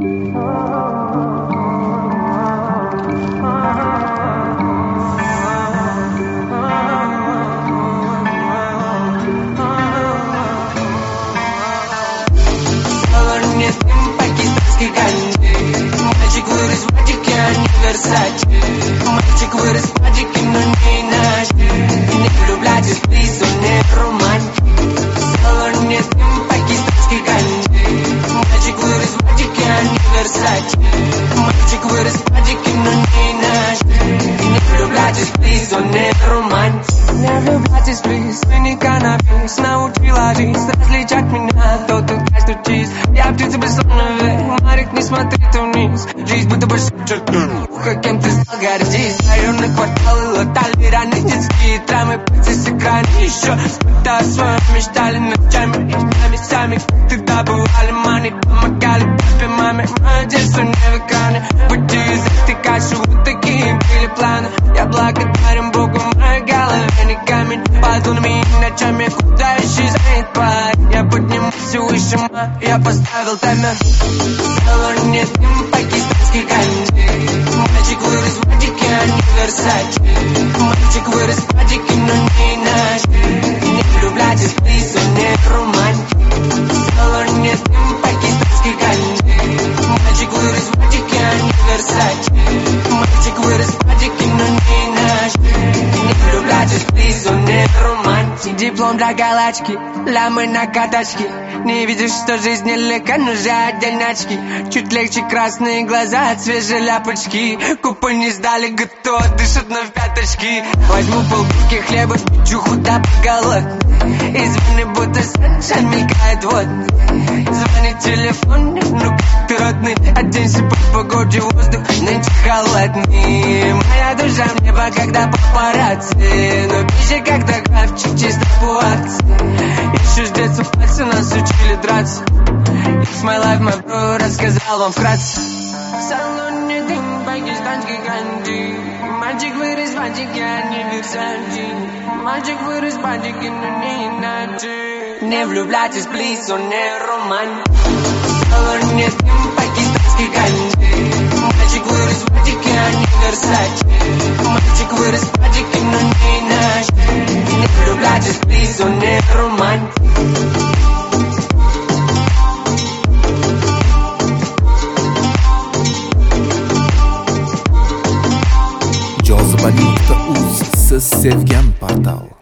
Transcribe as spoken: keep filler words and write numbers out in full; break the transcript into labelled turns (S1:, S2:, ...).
S1: Мальчик вырос в Вадике, а не Версаче. Мальчик вырос в Вадике, но не наш. Не влюбляйтесь, плиз, он не романтик. Салон нет им пакистанский канди. Мальчик вырос в Вадике, а не Версаче. Мальчик вырос в Вадике, но не наш. Не влюбляйтесь, плиз, он не романтик. Не влюбляйтесь, плиз, вы не канабис. Научила жизнь различать меня, тот тут стучись. Я птица бессонная, Марик, не смотри ты вниз. Жизнь будто бы шутка, кем ты стал, гордись. Районные кварталы латали раны, детские травмы, птицы с экрана. Еще спытая свою мечтали ночами и месяцами. Тогда бывали мани, помогали папе, маме. Мое детство не в экране, пути из этой каши, вот такие были планы. Я благодарен Богу, в моей голове не камень. Под лунами и ночами, куда исчезнет парень. Я поднимусь все выше, я поставил таймер. Салон нет им пакистанский канди. Мальчик вырос в Вадике, а не Версаче. Мальчик вырос в Вадике, но не наш. Не влюбляйтесь, плиз, он не романтик. Салон нет им пакистанский канди. Мальчик вырос в Вадике, а не Версаче. Мальчик вырос в Вадике, но не наш. Не влюбляйтесь, плиз, он не романтик. Диплом для галочки, лямы на каточке. Не видишь, что жизнь нелегка, нужны отдельнячки. Чуть легче красные глаза от свежей ляпочки. Купы не сдали, готово, дышат на пяточки. Возьму полбурки хлеба, чуху да голодный. И звони, будто саншайн мелькает, вот. Звонит телефон, ну как ты родный. Оденься по погоде, воздух нынче холодный. Моя душа в небо, когда папарацци. Но пища как догравчик, чисто по акции. Еще с детства пальцы нас учили драться. It's my life, my bro, рассказал вам вкратце. В салоне дым, пакистанский канди. Мальчик вырос в Вадике, а не Версаче. Мальчик вырос в Вадике, но не иначе. Не влюбляйтесь, плиз, он не романтик. В салоне дым, пакистанский канди. Мальчик вырос в Вадике, а не Версаче. Мальчик вырос в Вадике, но не наш. Не влюбляйтесь, плиз, он не романтик.
S2: jozibali nuqta uz siz sevgan portal.